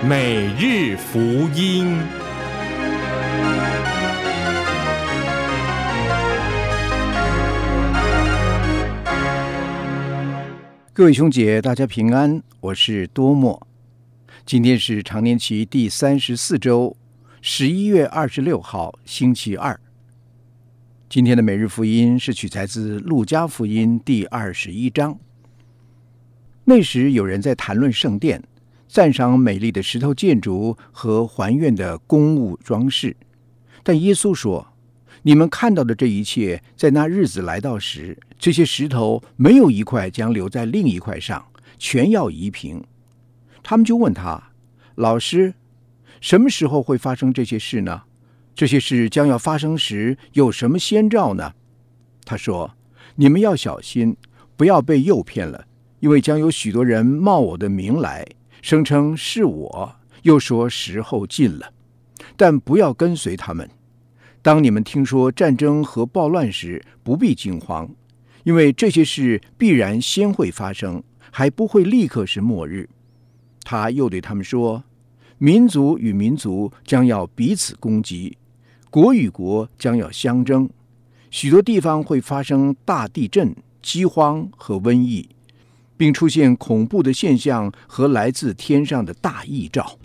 每日福音。 各位兄姐，大家平安，我是多默。今天是常年期第34周11月26号星期二。今天的每日福音是取材自路加福音第21章。那时有人在谈论圣殿，赞赏美丽的石头建筑和还愿的公物装饰。但耶稣说，你们看到的这一切，在那日子来到时，这些石头没有一块将留在另一块上，全要移平。他们就问他，老师，什么时候会发生这些事呢？这些事将要发生时，有什么先兆呢？他说，你们要小心，不要被诱骗了，因为将有许多人冒我的名来，声称是我，又说时候近了。但不要跟随他们。当你们听说战争和暴乱时，不必惊慌，因为这些事必然先会发生，还不会立刻是末日。他又对他们说，民族与民族将要彼此攻击，国与国将要相争，许多地方会发生大地震、饥荒和瘟疫，并出现恐怖的现象和来自天上的大异兆。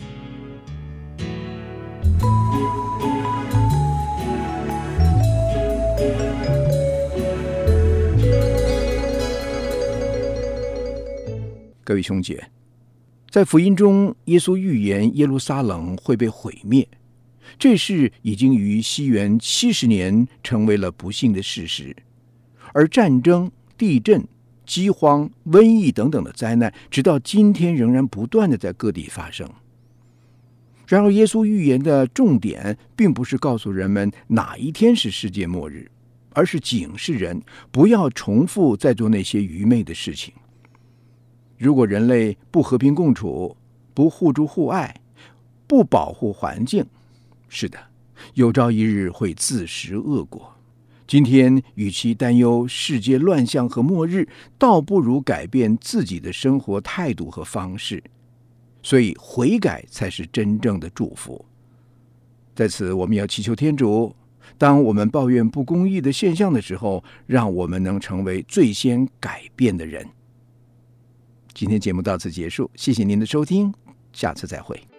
各位兄姐，在福音中，耶稣预言耶路撒冷会被毁灭，这事已经于西元70年成为了不幸的事实。而战争、地震、饥荒、瘟疫等等的灾难，直到今天仍然不断的在各地发生。然而，耶稣预言的重点并不是告诉人们哪一天是世界末日，而是警示人不要重复再做那些愚昧的事情。如果人类不和平共处，不互助互爱，不保护环境，是的，有朝一日会自食恶果。今天与其担忧世界乱象和末日，倒不如改变自己的生活态度和方式。所以悔改才是真正的祝福。在此，我们要祈求天主，当我们抱怨不公义的现象的时候，让我们能成为最先改变的人。今天节目到此结束，谢谢您的收听，下次再会。